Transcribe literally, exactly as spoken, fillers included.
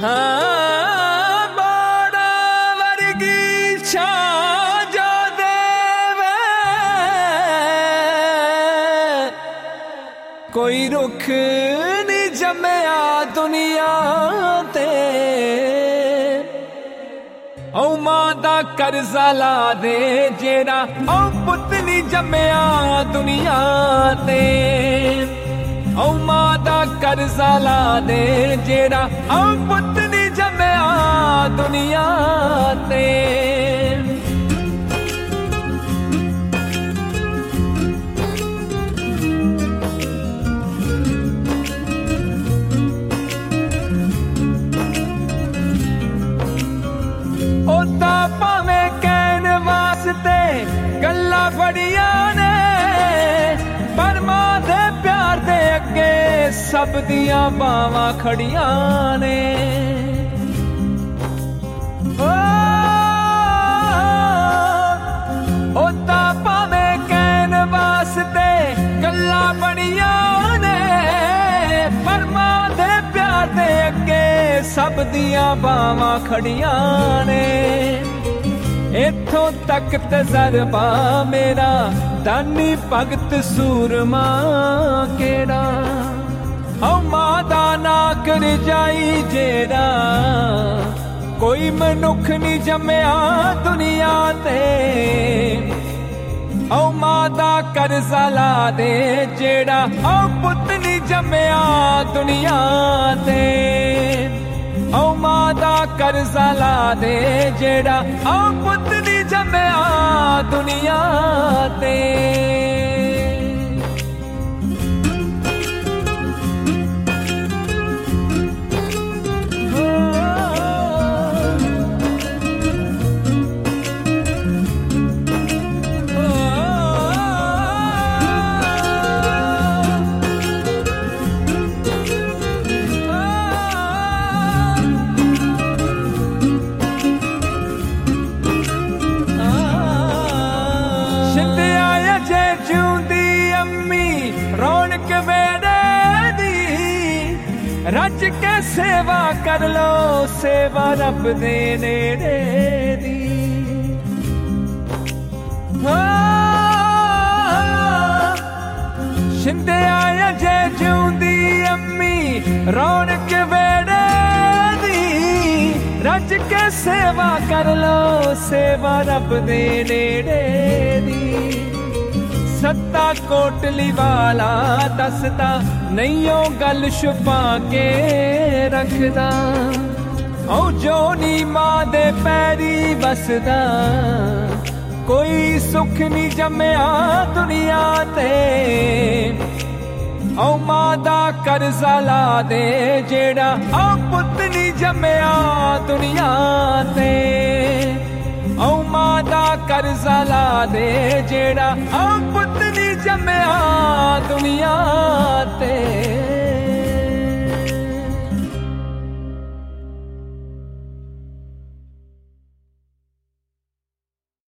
हाँ बाड़ा वर्गी छां जो देवे कोई रुख नहीं जमया दुनिया ते औ मां दा कर्जा ला दे जेड़ा औ पुत नहीं जमया दुनिया ते औ मां दा कर्जा ला दे जेड़ा औ पुत नहीं जमया दुनिया ते ओदा भावें कहन वास्ते गल्लां बड़िया ने पर मां दे प्यार दे अगे सब दियां बावां खड़ियां ने ओदा भावें कहन वास्ते गल्लां बड़िया ने पर मां दे प्यार दे अगे सब दियां बावां खड़ियां ने इथों तक तजरबा मेरा दानी भगत सूरमा केड़ा औ मां दा ना कर जाई जेड़ा कोई मनुख नहीं जमया दुनिया ते औ मां दा कर्जा ला दे जेड़ा औ पुत नहीं जमया दुनिया ते औ मां दा कर्जा ला दे जेड़ा औ पुत नहीं जमया दुनिया ते रज के सेवा कर लो सेवा रब दे नेड़े दी शिंदे आया जे जूंदी अम्मी रौनक वेड़े दी रज के सेवा कर लो सेवा रब दे नेड़े दी सत्ता कोटली वाला दसदा नहीं ओ गल छुपा के रखदा औ जो नी मां दे पैरी बसदा कोई सुख नहीं जमया दुनिया ते औ मां दा कर्जा ला दे जेड़ा औ पुत नहीं जमया दुनिया ते औ मां दा कर्जा ला दे जेड़ा औ पुत नहीं जमया दुनिया ते